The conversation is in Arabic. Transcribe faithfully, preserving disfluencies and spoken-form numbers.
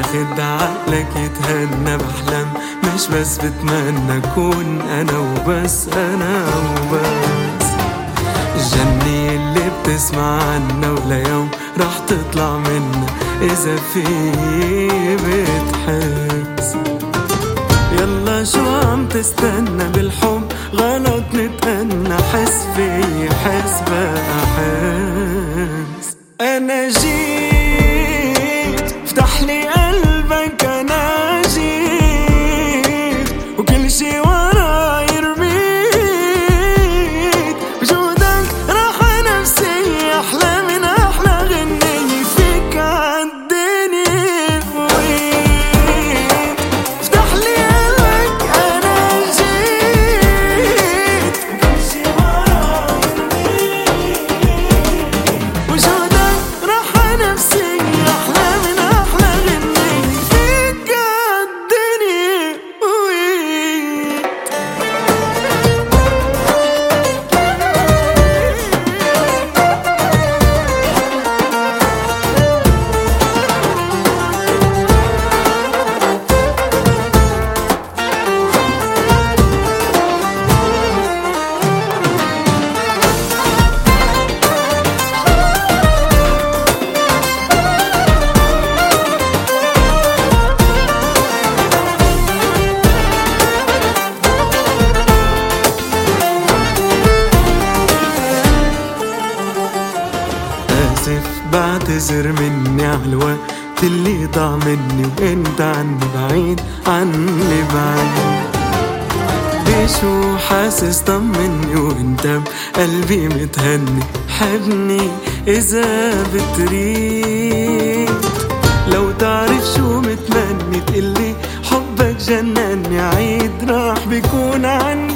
واخد عقلك يتهنى بحلم، مش بس بتمنى اكون انا وبس، انا وبس. الجنة اللي بتسمع عنا ولا يوم راح تطلع منا اذا في بتحس. يلا شو عم تستنى بالحب غلط نتأنى، حس في حس بقى حس. انا جيت افتح لي قلبك، انا جيت وكل شي ورا يرميك، بجودك راحة نفسي احلى من احلى غنية فيك عالدنيا فوقيك. افتح لي قلبك انا جيت وكل شي ورا يرميك، بجودك راحة نفسي احلى من احلى غنية فيك عالدنيا فوقيك. بعتذر مني عالوقت اللي ضاع مني، وانت عني بعيد عني بعيد. بشو حاسس طمني وانت بقلبي متهني، حبني اذا بتريد. لو تعرف شو متمني تقلي حبك جنني، عيد راح بيكون عني